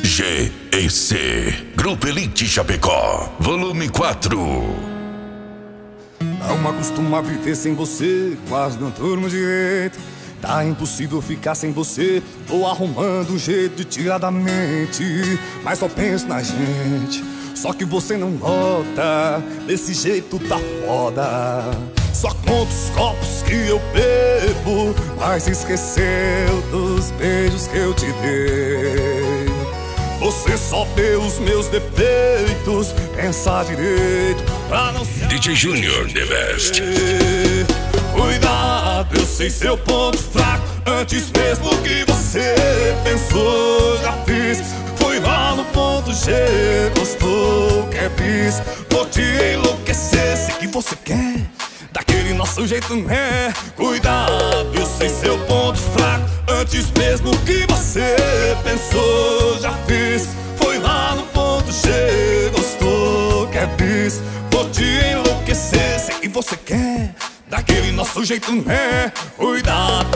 GEC, Grupo Elite Chapecó, volume 4. Não acostuma a viver sem você, quase não durmo direito. Tá impossível ficar sem você, tô arrumando um jeito de tirar da mente, mas só penso na gente. Só que você não nota, desse jeito tá foda. Só conta os copos que eu bebo, mas esqueceu dos beijos que eu te dei. Você só vê os meus defeitos, pensa direito pra não se DJ Junior, the best. Cuidado, eu sei seu ponto fraco. Antes mesmo que você pensou, já fiz. Fui lá no ponto G, gostou, quer bis. Vou te enlouquecer, sei que você quer daquele nosso jeito, né? Cuidado, eu sei seu ponto fraco. Antes mesmo que você pensou, já fiz. Foi lá no ponto G, gostou, quer bis. Vou te enlouquecer, sei que você quer daquele nosso jeito, né? Cuidado.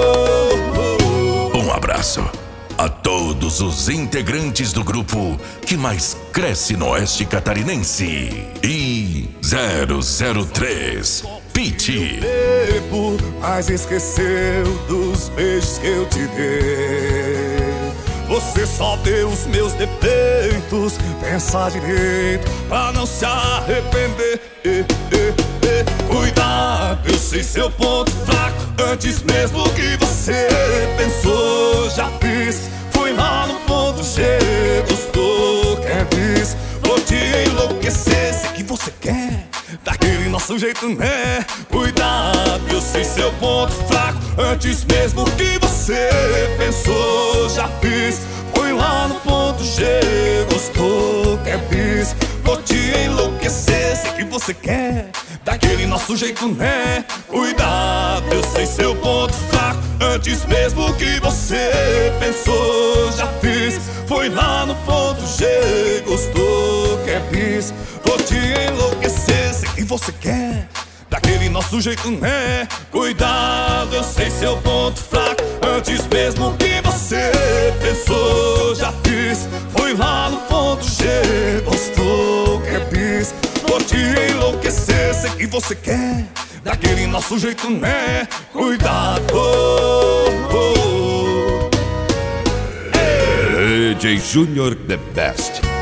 Um abraço a todos os integrantes do grupo que mais cresce no oeste catarinense. E 003 Pete. Bebo, mas esqueceu dos beijos que eu te dei. Você só vê os meus defeitos, pensa direito pra não se arrepender. Cuidado, eu sei seu ponto fraco. Antes mesmo que você pensou, já fiz. Fui lá no ponto G, gostou, quer bis. Vou te enlouquecer, sei que você quer daquele nosso jeito, né? Cuidado, eu sei seu ponto fraco. Antes mesmo que você pensou, já fiz. Fui lá no ponto G, gostou, quer bis. Vou te enlouquecer, sei que você quer daquele nosso jeito, né? Cuidado, eu sei seu ponto fraco. Antes mesmo que você pensou, já fiz. Foi lá no ponto G, gostou, quer bis. Vou te enlouquecer, sei que você quer daquele nosso jeito, né? Cuidado, eu sei seu ponto fraco. Antes mesmo que você pensou, já fiz. Foi lá no ponto G, gostou, quer bis. Vou te enlouquecer, sei que você quer daquele nosso jeito, né? Cuidado. DJ Junior, the best.